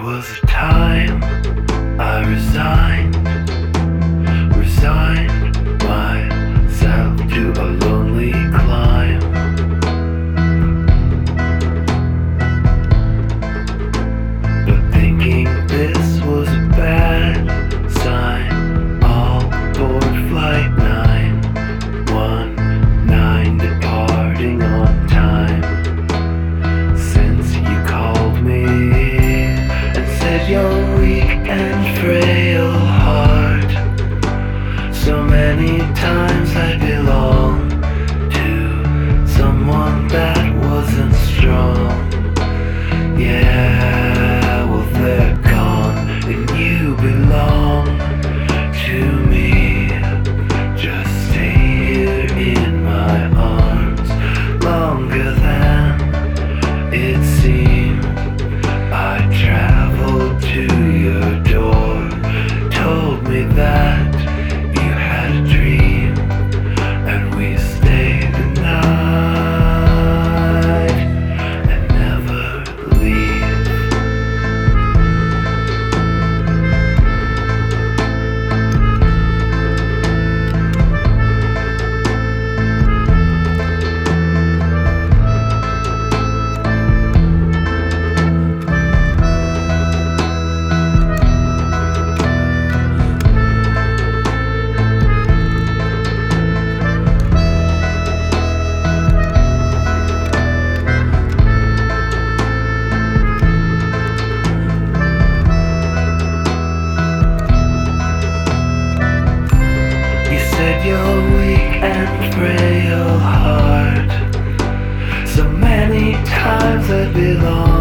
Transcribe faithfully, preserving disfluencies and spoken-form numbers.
was a time I resigned, resigned myself to a lonely climb. But thinking this was a bad sign, all aboard flight nine one nine, departing on time. Since you called me and said you're weak and frail heart, so many times I belonged to someone that wasn't strong. Yeah, well they're gone and you belong to me. Just stay here in my arms longer than it seemed. I traveled to your door, told me that you had a dream, and we stayed the night and never leave. Your weak and frail heart, so many times I belong